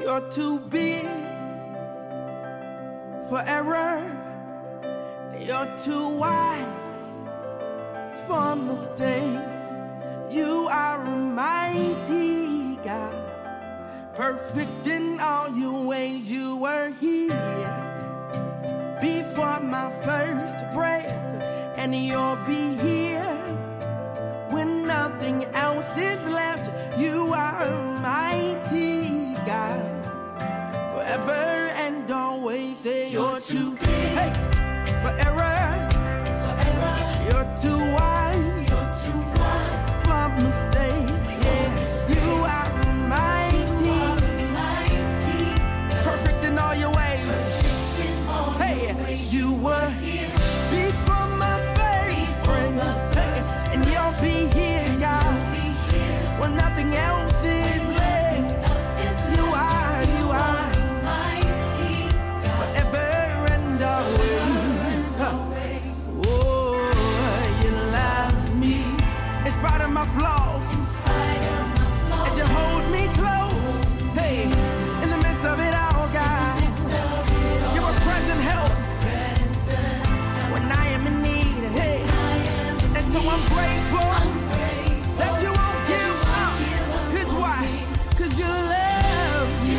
You're too big for error. You're too wise for mistakes. You are a mighty God, perfect in all your ways. You were here before my first breath, and you'll be here when nothing else is left. You are a mighty God, forever and always. Say you're too big for error. You're too wise for mistakes. Yeah, you are mighty, perfect in all your ways. Hey, you were here before my first breath, hey, and you'll be here, God, when nothing else is left. You are mighty, forever and always. Oh, you love me in spite of my flaws, and you hold me close. Hey, in the midst of it all, God, you're a present help when I am in need. Hey, and so I'm grateful that you won't give up. Here's why, 'cause you love me.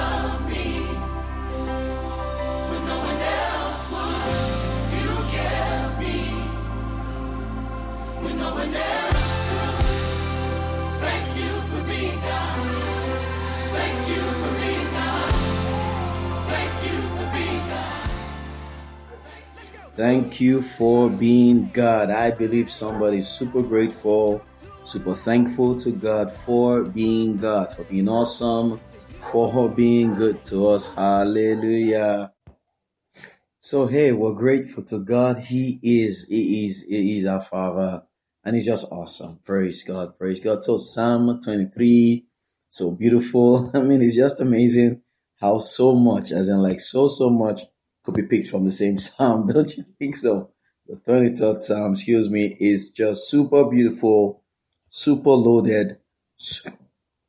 When no one else would, you kept me. When no one else could, thank you for being God. Thank you for being God. Thank you for being God. Thank you for being God. I believe somebody's super grateful, super thankful to God for being God, for being awesome, for being good to us. Hallelujah. So hey, we're grateful to God. He is our Father, and He's just awesome. Praise God, praise God. So Psalm 23, so beautiful. I mean, it's just amazing how so much, as in like so much, could be picked from the same Psalm. Don't you think so? The 23rd Psalm, is just super beautiful, super loaded, super,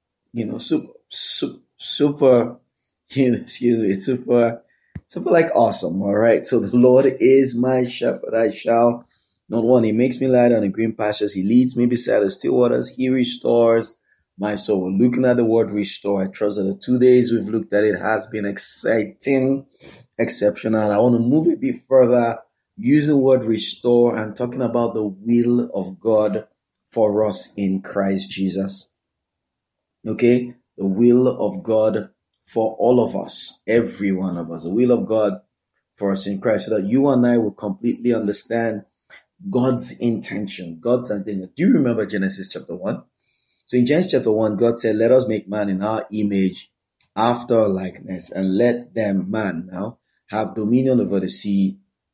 super like awesome. All right. So the Lord is my shepherd. I shall not want. He makes me lie down in green pastures. He leads me beside the still waters. He restores my soul. We're looking at the word restore. I trust that the 2 days we've looked at it has been exciting, exceptional. I want to move a bit further using the word restore and talking about the will of God for us in Christ Jesus. Okay? The will of God for all of us, every one of us, the will of God for us in Christ, so that you and I will completely understand God's intention. God's intention. Do you remember Genesis chapter 1? So in Genesis chapter 1, God said, let us make man in our image, after our likeness, and let them, man, now, have dominion over the sea.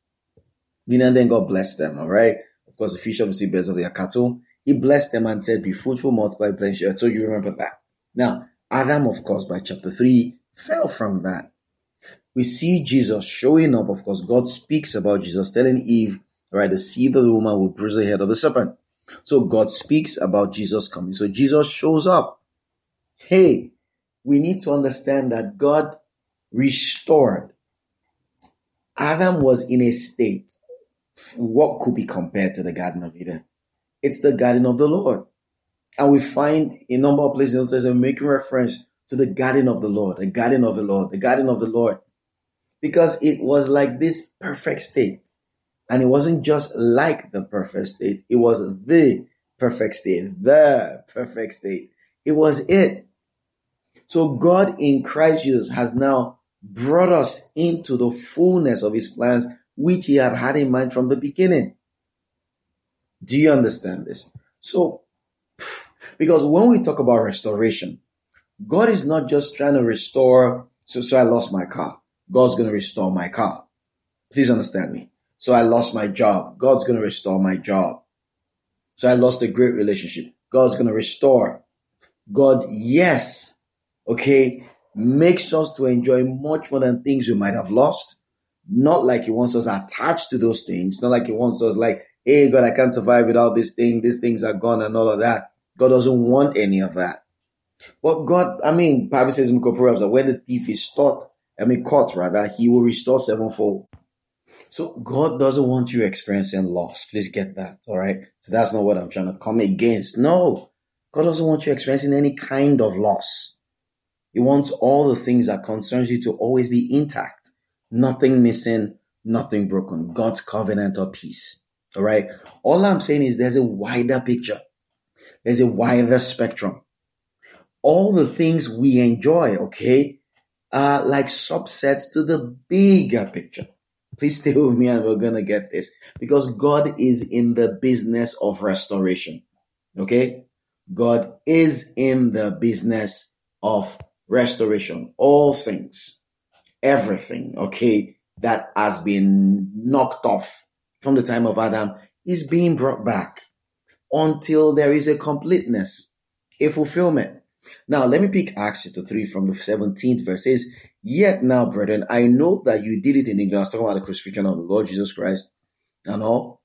And then God blessed them, all right? Of course, the fish of the sea, birds of their cattle. He blessed them and said, be fruitful, multiply, replenish the earth. So you remember that. Now, Adam, of course, by chapter 3, fell from that. We see Jesus showing up. Of course, God speaks about Jesus, telling Eve, right, the seed of the woman will bruise the head of the serpent. So God speaks about Jesus coming. So Jesus shows up. Hey, we need to understand that God restored. Adam was in a state. What could be compared to the Garden of Eden? It's the garden of the Lord. And we find a number of places in the Old Testament making reference to the garden of the Lord, the garden of the Lord, the garden of the Lord. Because it was like this perfect state. And it wasn't just like the perfect state. It was the perfect state. The perfect state. It was it. So God in Christ Jesus has now brought us into the fullness of His plans, which He had in mind from the beginning. Do you understand this? So, because when we talk about restoration, God is not just trying to restore, so I lost my car. God's going to restore my car. Please understand me. So I lost my job. God's going to restore my job. So I lost a great relationship. God's going to restore. God, yes, okay, makes us to enjoy much more than things we might have lost. Not like He wants us attached to those things. Not like He wants us like, hey, God, I can't survive without this thing. These things are gone and all of that. God doesn't want any of that. But God, Bible says in Proverbs that when the thief is caught, he will restore sevenfold. So God doesn't want you experiencing loss. Please get that, all right? So that's not what I'm trying to come against. No, God doesn't want you experiencing any kind of loss. He wants all the things that concerns you to always be intact. Nothing missing, nothing broken. God's covenant of peace, all right? All I'm saying is there's a wider picture. There's a wider spectrum. All the things we enjoy, okay, are like subsets to the bigger picture. Please stay with me and we're going to get this. Because God is in the business of restoration. Okay? God is in the business of restoration. All things, everything, okay, that has been knocked off from the time of Adam is being brought back until there is a completeness, a fulfillment. Now, let me pick Acts chapter 3 from the 17th verse. It says, "Yet now, brethren, I know that you did it in ignorance," talking about the crucifixion of the Lord Jesus Christ and all.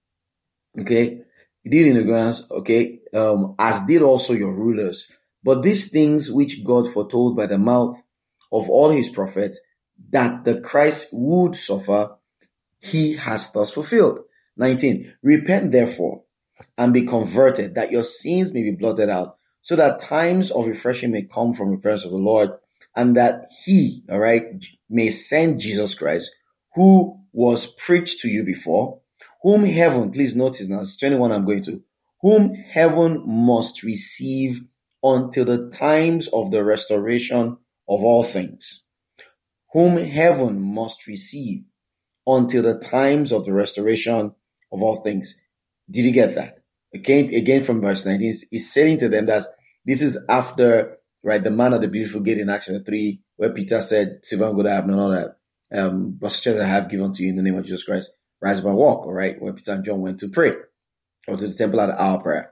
Okay? You did it in ignorance, okay, as did also your rulers. But these things which God foretold by the mouth of all his prophets, that the Christ would suffer, he has thus fulfilled. 19, "Repent therefore and be converted, that your sins may be blotted out, so that times of refreshing may come from the presence of the Lord, and that he, all right, may send Jesus Christ, who was preached to you before, whom heaven," please notice now, it's 21 I'm going to, "whom heaven must receive until the times of the restoration of all things." Whom heaven must receive until the times of the restoration of all things. Did you get that? Again from verse 19, he's saying to them that this is after, right, the man at the beautiful gate in Acts chapter 3, where Peter said, "Silver and gold I have none of that, but such as I have given to you in the name of Jesus Christ, rise up and walk," all right, where Peter and John went to pray, or to the temple at the hour of prayer.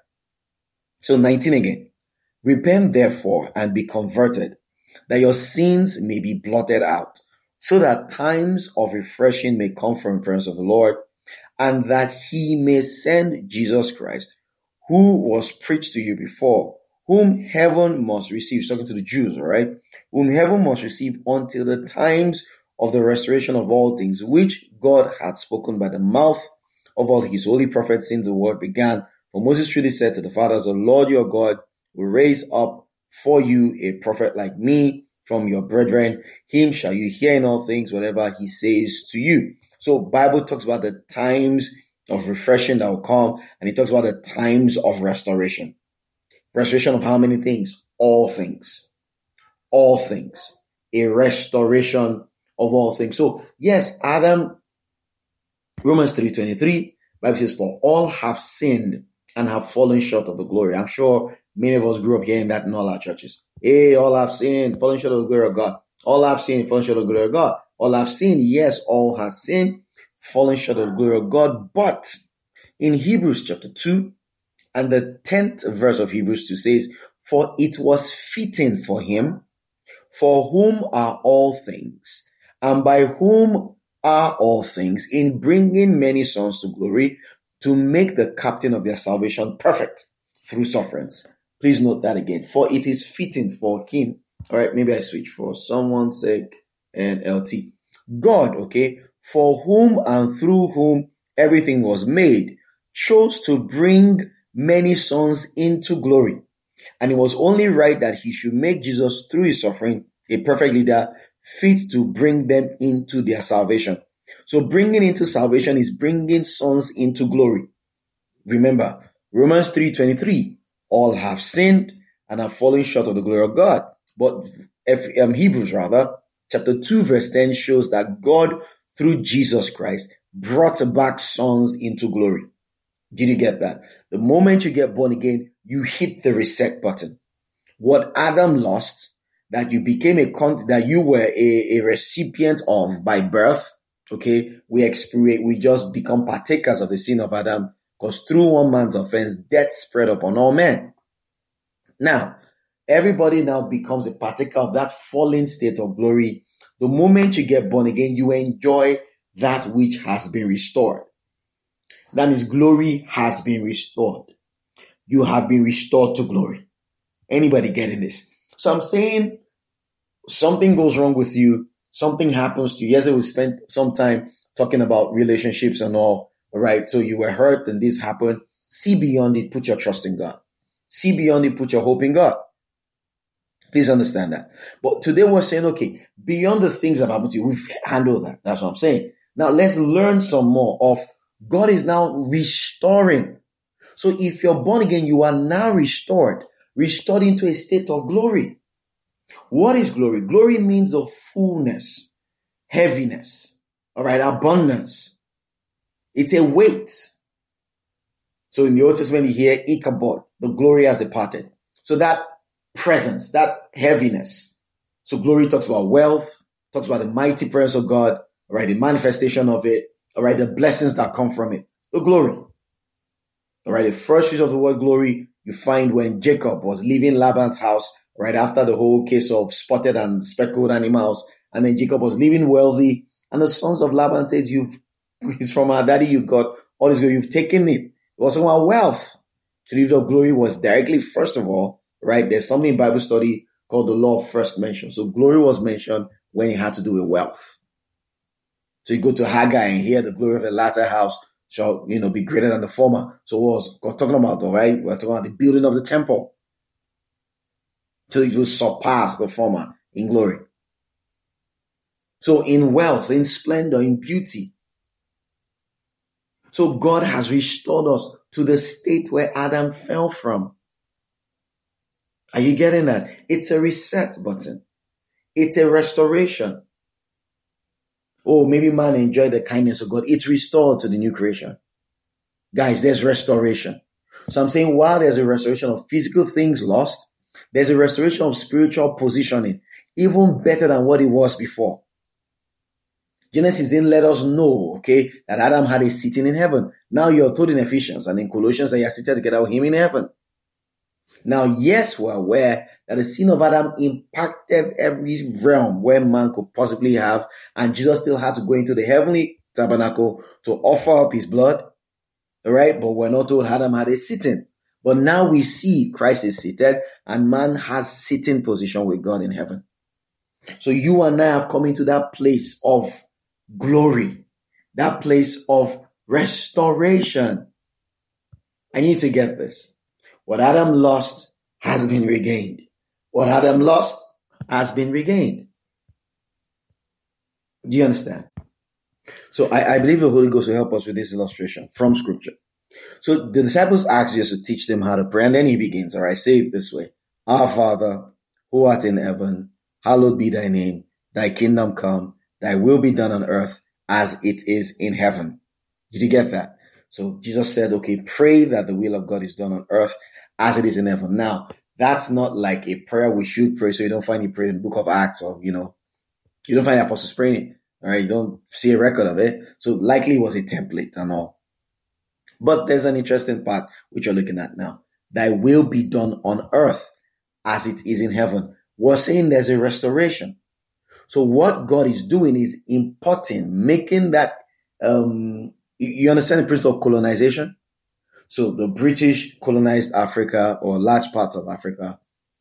So 19 again, "Repent therefore and be converted, that your sins may be blotted out, so that times of refreshing may come from the presence of the Lord, and that he may send Jesus Christ, who was preached to you before, whom heaven must receive," talking to the Jews, all right, "whom heaven must receive until the times of the restoration of all things, which God had spoken by the mouth of all his holy prophets since the world began. For Moses truly said to the fathers, the Lord your God will raise up for you a prophet like me from your brethren. Him shall you hear in all things, whatever he says to you." So Bible talks about the times of refreshing that will come, and it talks about the times of restoration. Restoration of how many things? All things. All things. A restoration of all things. So yes, Adam, Romans 3:23, Bible says, "For all have sinned and have fallen short of the glory." I'm sure many of us grew up hearing that in all our churches. Hey, all have sinned, fallen short of the glory of God. All have sinned, fallen short of the glory of God. All have sinned. Yes, all have sinned, fallen short of the glory of God. But in Hebrews chapter 2 and the 10th verse of Hebrews 2 says, "For it was fitting for him, for whom are all things, and by whom are all things, in bringing many sons to glory, to make the captain of their salvation perfect through sufferings." Please note that again. For it is fitting for him. All right, maybe I switch for someone's sake and LT. God, okay, for whom and through whom everything was made, chose to bring many sons into glory. And it was only right that he should make Jesus, through his suffering, a perfect leader, fit to bring them into their salvation. So bringing into salvation is bringing sons into glory. Remember, Romans 3:23, "All have sinned and have fallen short of the glory of God." But Hebrews chapter 2 verse 10 shows that God, through Jesus Christ, brought back sons into glory. Did you get that? The moment you get born again, you hit the reset button. What Adam lost, that you became that you were a recipient of by birth, okay, we just become partakers of the sin of Adam, because through one man's offense, death spread upon all men. Now, everybody now becomes a partaker of that fallen state of glory. The moment you get born again, you enjoy that which has been restored. That means glory has been restored. You have been restored to glory. Anybody getting this? So I'm saying something goes wrong with you. Something happens to you. Yesterday we spent some time talking about relationships and all right? So you were hurt and this happened. See beyond it. Put your trust in God. See beyond it. Put your hope in God. Please understand that. But today we're saying, okay, beyond the things that happened to you, we've handled that. That's what I'm saying. Now let's learn some more of God is now restoring. So if you're born again, you are now restored into a state of glory. What is glory? Glory means of fullness, heaviness, all right, abundance. It's a weight. So in the Old Testament, you hear Ichabod, the glory has departed. So that presence, that heaviness. So glory talks about wealth, talks about the mighty presence of God, all right, the manifestation of it, all right, the blessings that come from it, the glory. All right, the first use of the word glory you find when Jacob was leaving Laban's house right after the whole case of spotted and speckled animals. And then Jacob was living wealthy. And the sons of Laban said, it's from our daddy you got all this glory. You've taken it. It was from our wealth. So the glory was directly, first of all, right? There's something in Bible study called the law of first mention. So glory was mentioned when it had to do with wealth. So you go to Haggai and hear the glory of the latter house shall, be greater than the former. So what was God talking about, all right? We're talking about the building of the temple. So it will surpass the former in glory. So in wealth, in splendor, in beauty. So God has restored us to the state where Adam fell from. Are you getting that? It's a reset button. It's a restoration. Oh, maybe man enjoyed the kindness of God. It's restored to the new creation. Guys, there's restoration. So I'm saying while there's a restoration of physical things lost, there's a restoration of spiritual positioning, even better than what it was before. Genesis didn't let us know, okay, that Adam had a sitting in heaven. Now you're told in Ephesians and in Colossians that you're seated together with him in heaven. Now, yes, we're aware that the sin of Adam impacted every realm where man could possibly have, and Jesus still had to go into the heavenly tabernacle to offer up his blood, all right? But we're not told Adam had a sitting. But now we see Christ is seated, and man has sitting position with God in heaven. So you and I have come into that place of glory, that place of restoration. I need to get this. What Adam lost has been regained. What Adam lost has been regained. Do you understand? So I believe the Holy Ghost will help us with this illustration from Scripture. So the disciples asked Jesus to teach them how to pray, and then he begins. All right, say it this way. Our Father, who art in heaven, hallowed be thy name. Thy kingdom come. Thy will be done on earth as it is in heaven. Did you get that? So Jesus said, okay, pray that the will of God is done on earth as it is in heaven. Now, that's not like a prayer we should pray. So you don't find it prayed in the book of Acts or, you don't find the apostles praying it. All right. You don't see a record of it. So likely it was a template and all. But there's an interesting part which you're looking at now. Thy will be done on earth as it is in heaven. We're saying there's a restoration. So what God is doing is importing, making that, you understand the principle of colonization? So the British colonized Africa or large parts of Africa,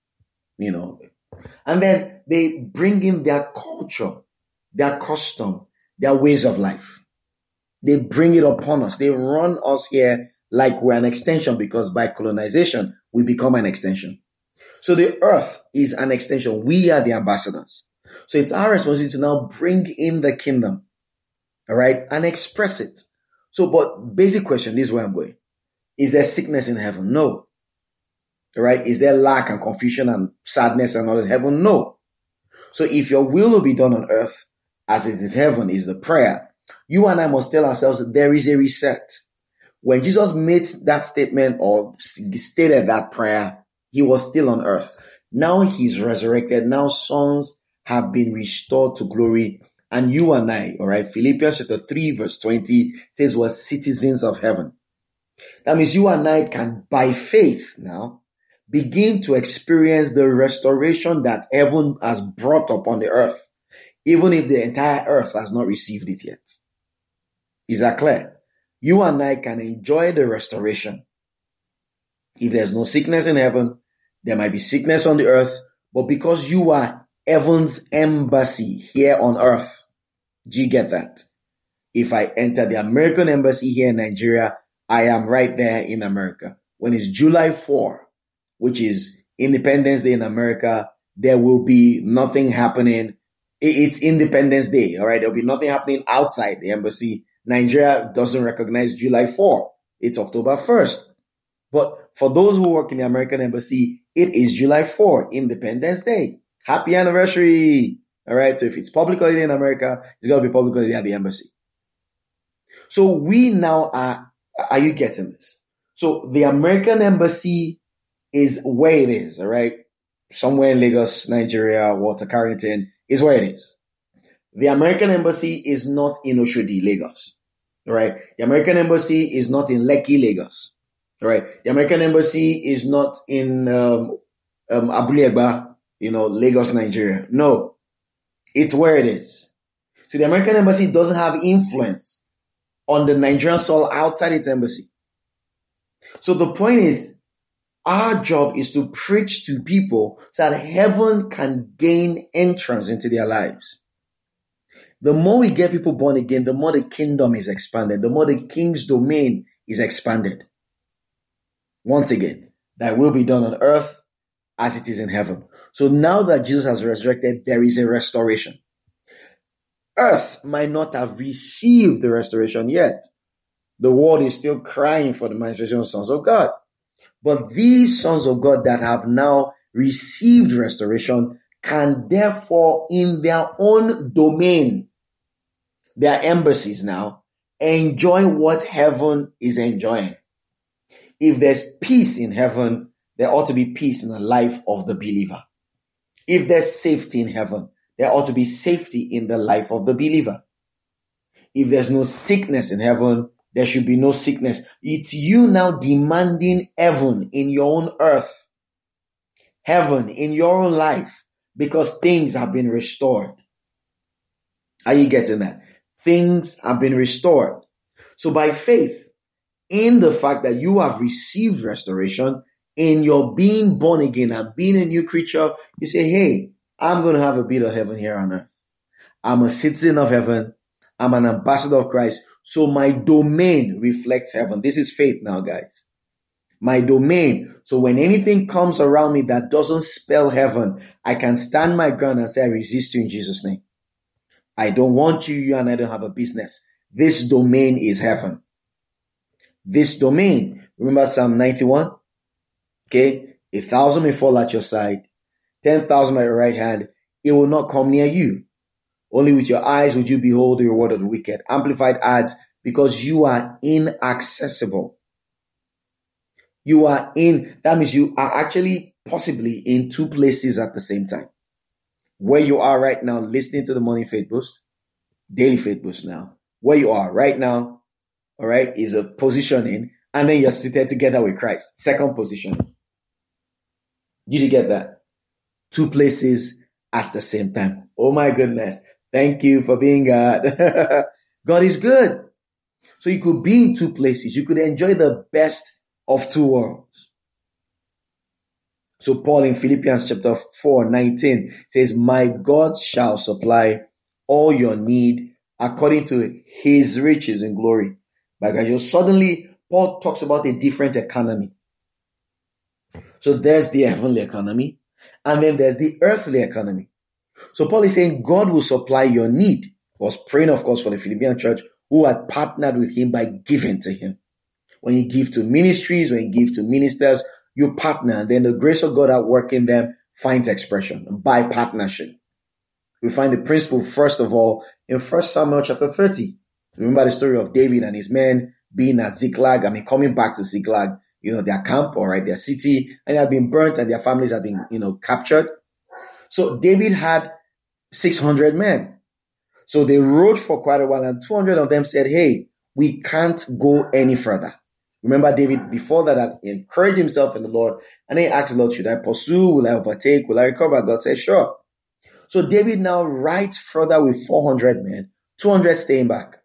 and then they bring in their culture, their custom, their ways of life. They bring it upon us. They run us here like we're an extension because by colonization, we become an extension. So the earth is an extension. We are the ambassadors. So it's our responsibility to now bring in the kingdom, all right, and express it. So, but basic question, this is where I'm going. Is there sickness in heaven? No. All right. Is there lack and confusion and sadness and all in heaven? No. So if your will will be done on earth as it is heaven is the prayer, you and I must tell ourselves that there is a reset. When Jesus made that statement or stated that prayer, he was still on earth. Now he's resurrected. Now sons have been restored to glory. And you and I, all right, Philippians chapter 3 verse 20 says we're citizens of heaven. That means you and I can, by faith now, begin to experience the restoration that heaven has brought upon the earth, even if the entire earth has not received it yet. Is that clear? You and I can enjoy the restoration. If there's no sickness in heaven, There might be sickness on the earth, but because you are heaven's embassy here on earth, do you get that? If I enter the American embassy here in Nigeria, I am right there in America. When it's July 4, which is Independence Day in America, there will be nothing happening. It's Independence Day, all right? There'll be nothing happening outside the embassy. Nigeria doesn't recognize July 4. It's October 1st. But for those who work in the American embassy, it is July 4, Independence Day. Happy anniversary. All right. So if it's public holiday in America, it's got to be public holiday at the embassy. So we now are you getting this? So the American embassy is where it is. All right. Somewhere in Lagos, Nigeria, Walter Carrington is where it is. The American embassy is not in Oshodi, Lagos. All right. The American embassy is not in Lekki, Lagos. All right. The American embassy is not in Abule Egba, Lagos, Nigeria. No, it's where it is. So the American embassy doesn't have influence on the Nigerian soil outside its embassy. So the point is, our job is to preach to people so that heaven can gain entrance into their lives. The more we get people born again, the more the kingdom is expanded, the more the king's domain is expanded. Once again, that will be done on earth as it is in heaven. So now that Jesus has resurrected, there is a restoration. Earth might not have received the restoration yet. The world is still crying for the manifestation of sons of God. But these sons of God that have now received restoration can therefore, in their own domain, their embassies now, enjoy what heaven is enjoying. If there's peace in heaven, there ought to be peace in the life of the believer. If there's safety in heaven, there ought to be safety in the life of the believer. If there's no sickness in heaven, there should be no sickness. It's you now demanding heaven in your own earth, heaven in your own life, because things have been restored. Are you getting that? Things have been restored. So by faith, in the fact that you have received restoration, in your being born again and being a new creature, you say, hey, I'm going to have a bit of heaven here on earth. I'm a citizen of heaven. I'm an ambassador of Christ. So my domain reflects heaven. This is faith now, guys. My domain. So when anything comes around me that doesn't spell heaven, I can stand my ground and say, I resist you in Jesus' name. I don't want you, you and I don't have a business. This domain is heaven. This domain. Remember Psalm 91? Okay. 1,000 may fall at your side, 10,000 at your right hand. It will not come near you. Only with your eyes would you behold the reward of the wicked. Amplified adds, because you are inaccessible. That means you are actually possibly in two places at the same time. Where you are right now, listening to the Morning Faith Boost, Daily Faith Boost now. Where you are right now, all right, is a positioning, and then you're seated together with Christ. Second position. Did you get that? Two places at the same time. Oh my goodness. Thank you for being God. God is good. So you could be in two places. You could enjoy the best of two worlds. So Paul in Philippians chapter 4:19 says, my God shall supply all your need according to his riches in glory. Because suddenly Paul talks about a different economy. So there's the heavenly economy, and then there's the earthly economy. So Paul is saying God will supply your need. He was praying, of course, for the Philippian church who had partnered with him by giving to him. When you give to ministries, when you give to ministers, you partner, and then the grace of God at work in them finds expression by partnership. We find the principle, first of all, in 1 Samuel chapter 30. Remember the story of David and his men being at Ziklag, coming back to Ziklag, their camp, all right, their city, and they had been burnt and their families had been, captured. So David had 600 men. So they rode for quite a while, and 200 of them said, hey, we can't go any further. Remember, David, before that, had encouraged himself in the Lord, and he asked the Lord, should I pursue? Will I overtake? Will I recover? God said, sure. So David now rides further with 400 men, 200 staying back.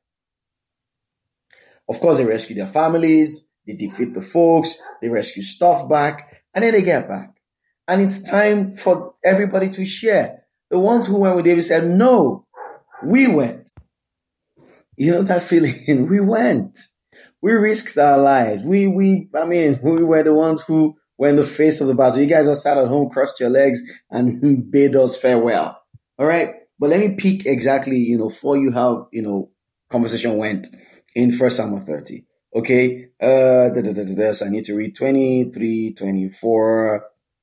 Of course, they rescue their families, they defeat the folks, they rescue stuff back, and then they get back. And it's time for everybody to share. The ones who went with David said, no, we went. You know that feeling? We went. We risked our lives. We were the ones who were in the face of the battle. You guys all sat at home, crossed your legs, and bade us farewell. All right? But let me peek exactly, for you how, conversation went in 1 Samuel 30. Okay? So I need to read 23, 24.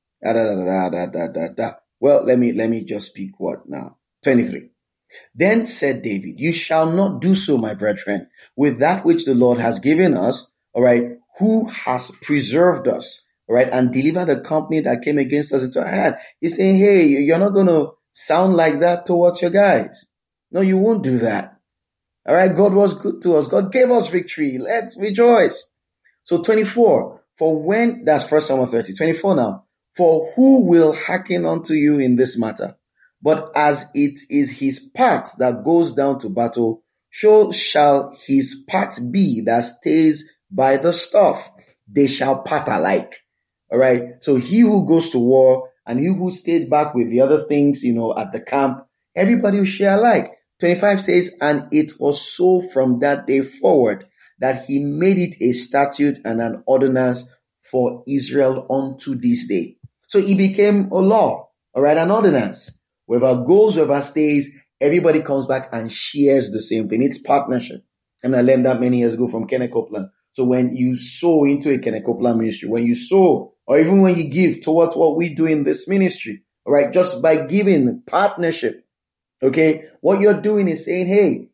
Well, let me just speak what now? 23. Then said David, you shall not do so, my brethren, with that which the Lord has given us, all right, who has preserved us, all right, and delivered the company that came against us into our hand. He's saying, hey, you're not going to sound like that towards your guys. No, you won't do that. All right, God was good to us. God gave us victory. Let's rejoice. So 24, that's 1 Samuel 30, 24 now. For who will hearken unto you in this matter? But as it is his part that goes down to battle, so shall his part be that stays by the stuff. They shall part alike. All right. So he who goes to war and he who stayed back with the other things, at the camp, everybody will share alike. 25 says, and it was so from that day forward that he made it a statute and an ordinance for Israel unto this day. So it became a law, all right, an ordinance. Whoever goes, whoever stays, everybody comes back and shares the same thing. It's partnership. I learned that many years ago from Kenneth Copeland. So when you sow into a Kenneth Copeland ministry, when you sow, or even when you give towards what we do in this ministry, all right, just by giving partnership, okay, what you're doing is saying, hey,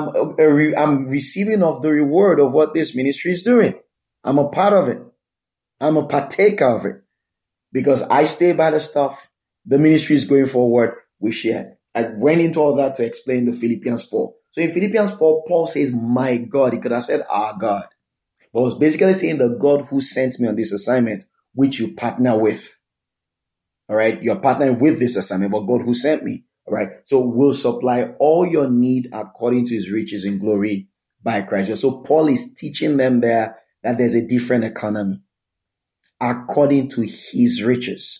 I'm receiving of the reward of what this ministry is doing. I'm a part of it. I'm a partaker of it. Because I stay by the stuff, the ministry is going forward, we share. I went into all that to explain the Philippians 4. So in Philippians 4, Paul says, my God. He could have said, our God. But was basically saying the God who sent me on this assignment, which you partner with. All right. You're partnering with this assignment, but God who sent me. All right. So will supply all your need according to his riches in glory by Christ. So Paul is teaching them there that there's a different economy according to his riches.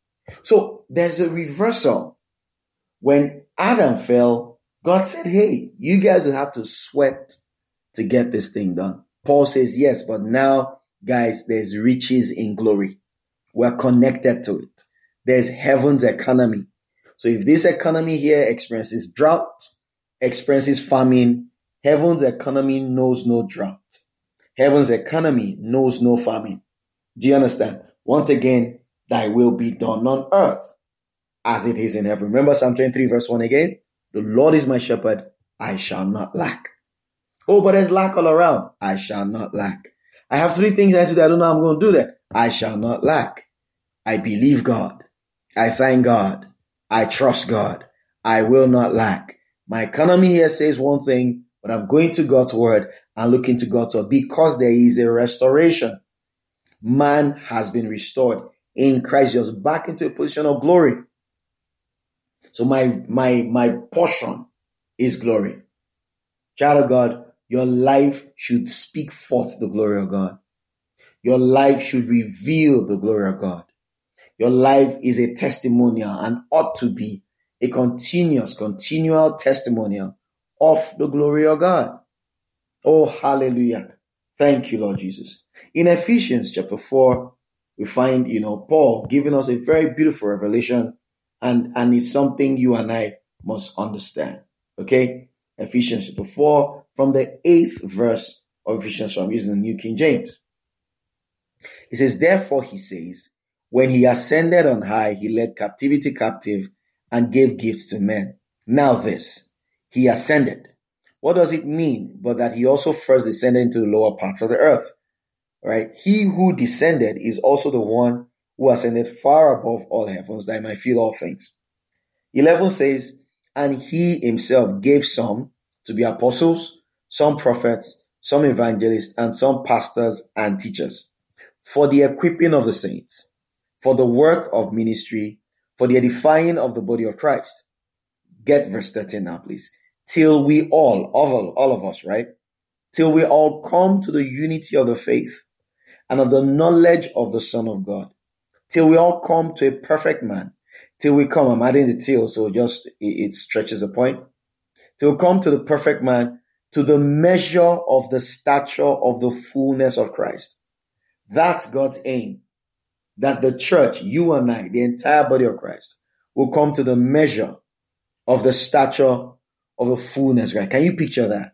So there's a reversal. When Adam fell, God said, hey, you guys will have to sweat to get this thing done. Paul says, yes, but now, guys, there's riches in glory. We're connected to it. There's heaven's economy. So if this economy here experiences drought, experiences famine, heaven's economy knows no drought. Heaven's economy knows no famine. Do you understand? Once again, thy will be done on earth as it is in heaven. Remember Psalm 23 verse 1 again? The Lord is my shepherd, I shall not lack. Oh, but there's lack all around. I shall not lack. I have 3 things I do. I don't know how I'm going to do that. I shall not lack. I believe God. I thank God. I trust God. I will not lack. My economy here says one thing, but I'm going to God's word and looking to God's word because there is a restoration. Man has been restored in Christ Jesus back into a position of glory. So my portion is glory. Child of God, your life should speak forth the glory of God. Your life should reveal the glory of God. Your life is a testimonial and ought to be a continual testimonial of the glory of God. Oh, hallelujah. Thank you, Lord Jesus. In Ephesians chapter 4, we find, Paul giving us a very beautiful revelation, and it's something you and I must understand. Okay? Ephesians chapter 4, from the 8th verse of Ephesians 4, I'm using the New King James. He says, therefore, he says, when he ascended on high, he led captivity captive and gave gifts to men. Now this, he ascended. What does it mean? But that he also first descended into the lower parts of the earth. Right? He who descended is also the one who ascended far above all heavens, that he might fill all things. 11 says, and he himself gave some to be apostles, some prophets, some evangelists, and some pastors and teachers, for the equipping of the saints, for the work of ministry, for the edifying of the body of Christ. Get verse 13 now, please. Till we all of us, right? Till we all come to the unity of the faith and of the knowledge of the Son of God, till we all come to a perfect man. Till we come, I'm adding the till, so just it stretches the point. Till we come to the perfect man, to the measure of the stature of the fullness of Christ. That's God's aim. That the church, you and I, the entire body of Christ, will come to the measure of the stature of the fullness, right? Can you picture that?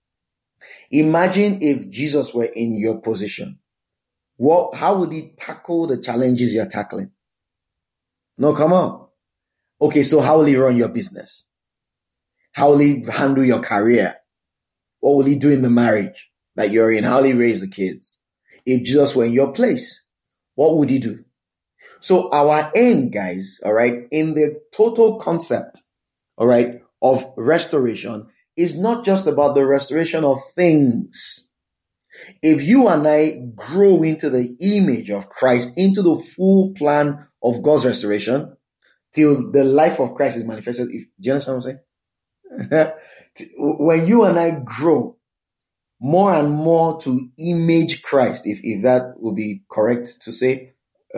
Imagine if Jesus were in your position. How would he tackle the challenges you're tackling? No, come on. Okay, so how will he run your business? How will he handle your career? What will he do in the marriage that you're in? How will he raise the kids? If Jesus were in your place, what would he do? So our aim, guys, all right, in the total concept, all right, of restoration is not just about the restoration of things. If you and I grow into the image of Christ, into the full plan of God's restoration, till the life of Christ is manifested, do you understand what I'm saying? When you and I grow more and more to image Christ, if that would be correct to say,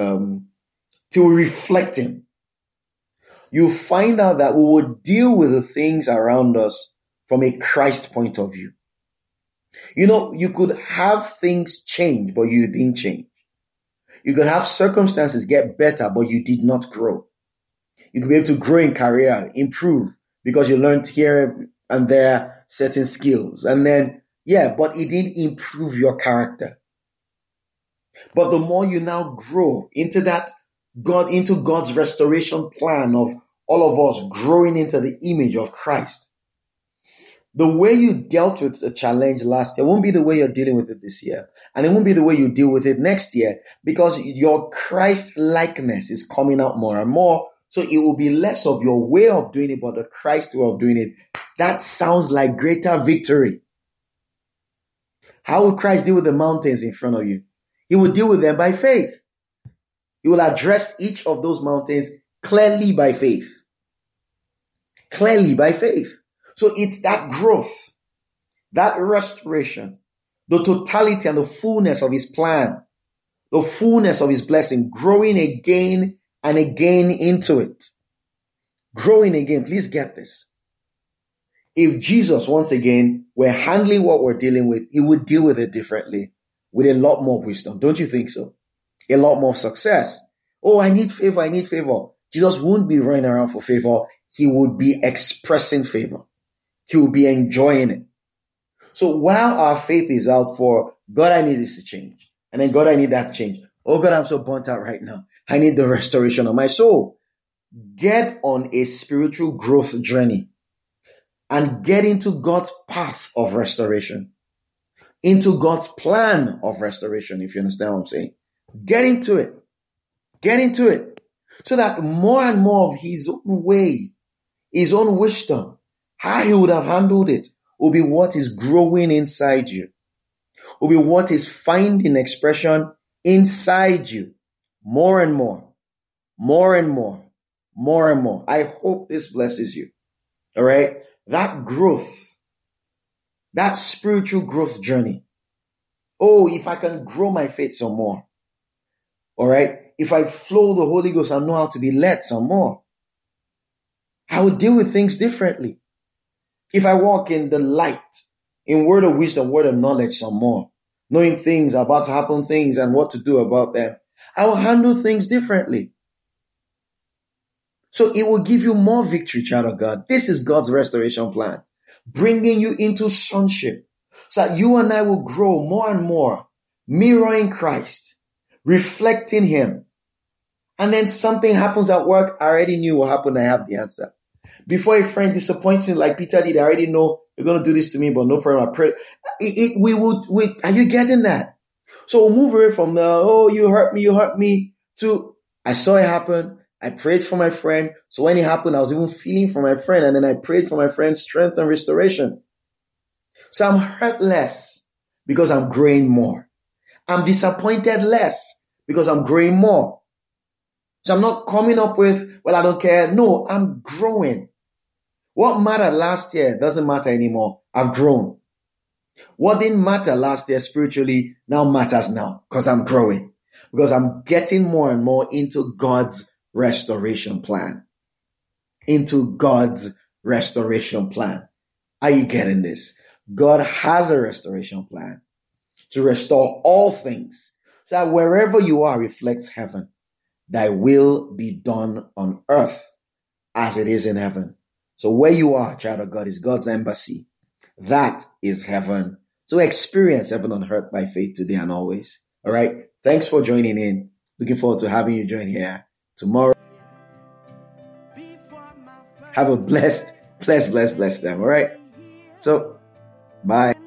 to reflect him, you find out that we will deal with the things around us from a Christ point of view. You know, you could have things change, but you didn't change. You could have circumstances get better, but you did not grow. You could be able to grow in career, improve, because you learned here and there certain skills. And then, but it didn't improve your character. But the more you now grow into that into God's restoration plan of all of us growing into the image of Christ, the way you dealt with the challenge last year won't be the way you're dealing with it this year. And it won't be the way you deal with it next year, because your Christ likeness is coming out more and more. So it will be less of your way of doing it, but the Christ way of doing it. That sounds like greater victory. How will Christ deal with the mountains in front of you? He will deal with them by faith. He will address each of those mountains clearly by faith. Clearly by faith. So it's that growth, that restoration, the totality and the fullness of his plan, the fullness of his blessing, growing again and again into it. Growing again. Please get this. If Jesus, once again, were handling what we're dealing with, he would deal with it differently, with a lot more wisdom. Don't you think so? A lot more success. Oh, I need favor. I need favor. Jesus wouldn't be running around for favor. He would be expressing favor. He will be enjoying it. So while our faith is out for, God, I need this to change. And then, God, I need that to change. Oh, God, I'm so burnt out right now. I need the restoration of my soul. Get on a spiritual growth journey and get into God's path of restoration, into God's plan of restoration, if you understand what I'm saying. Get into it. Get into it. So that more and more of his own way, his own wisdom, how he would have handled it, will be what is growing inside you. Will be what is finding expression inside you. More and more. More and more. More and more. I hope this blesses you. All right? That growth, that spiritual growth journey. Oh, if I can grow my faith some more. All right? If I flow the Holy Ghost and know how to be led some more, I will deal with things differently. If I walk in the light, in word of wisdom, word of knowledge some more, knowing things about to happen, things and what to do about them, I will handle things differently. So it will give you more victory, child of God. This is God's restoration plan, bringing you into sonship so that you and I will grow more and more, mirroring Christ, reflecting him. And then something happens at work, I already knew what happened, I have the answer. Before a friend disappoints me like Peter did, I already know you're going to do this to me, but no problem. I pray. Are you getting that? So we'll move away from the, oh, you hurt me, to, I saw it happen. I prayed for my friend. So when it happened, I was even feeling for my friend. And then I prayed for my friend's strength and restoration. So I'm hurt less because I'm growing more. I'm disappointed less because I'm growing more. So I'm not coming up with, well, I don't care. No, I'm growing. What mattered last year doesn't matter anymore. I've grown. What didn't matter last year spiritually now matters now because I'm growing. because I'm getting more and more into God's restoration plan. Into God's restoration plan. Are you getting this? God has a restoration plan to restore all things so that wherever you are reflects heaven. Thy will be done on earth as it is in heaven. So where you are, child of God, is God's embassy. That is heaven. So experience heaven on earth by faith today and always. All right. Thanks for joining in. Looking forward to having you join here tomorrow. Have a blessed time. All right. So, bye.